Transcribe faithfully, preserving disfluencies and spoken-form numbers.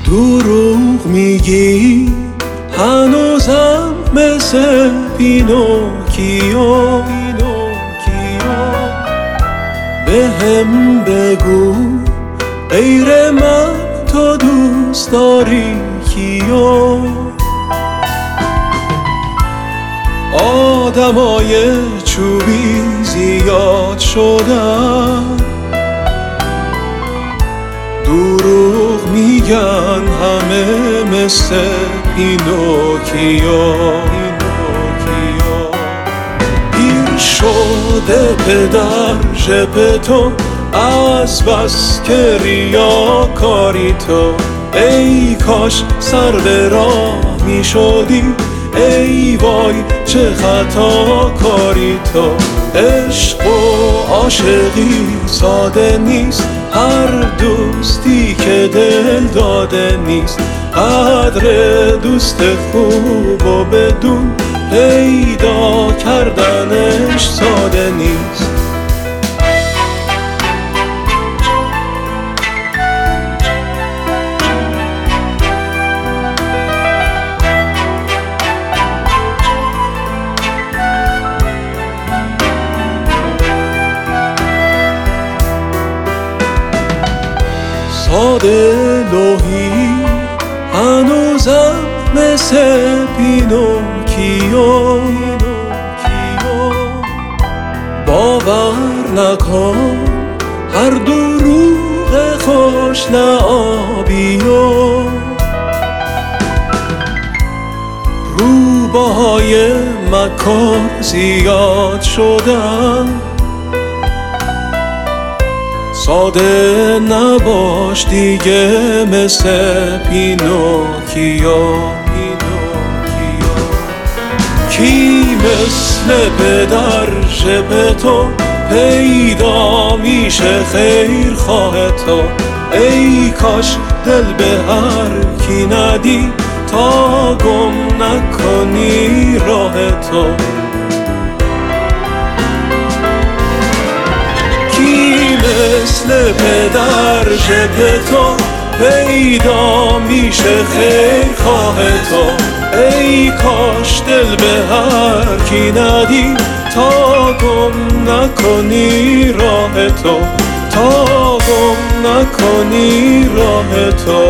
دروغ میگی هنوزم مثل پینوکیو، به هم بگو غیر من تو دوست داری کیو؟ آدمای چوبی زیاد شدن، دروغ میگن همه مثل پینوکیو. پیر شده پدر ژپتو از بس که ریاکاری تو، ای کاش سر به راه می شدی، ای وای چه خطا کاری تو. عشق و عاشقی ساده نیست، هر دوستی که دل داده نیست. قدر دوست خوب و بدون پیدا کردنش ساده نیست. ساده لوحی هنوزم مثل پینوکیو، باور نکن هر دروغ خوش لعابیو. روباهای مکار زیاد شدن، ساده نباش دیگه مثل پینوکیو. کی مثل پدر ژپتو پیدا میشه خیر خواه تو، ای کاش دل به هر کی ندی تا گم نکنی راه تو. مثل پدر ژپتو پیدا میشه خیر خواه تو، ای کاش دل به هر کی ندی تا گم نکنی راه تو، تا گم نکنی راه تو.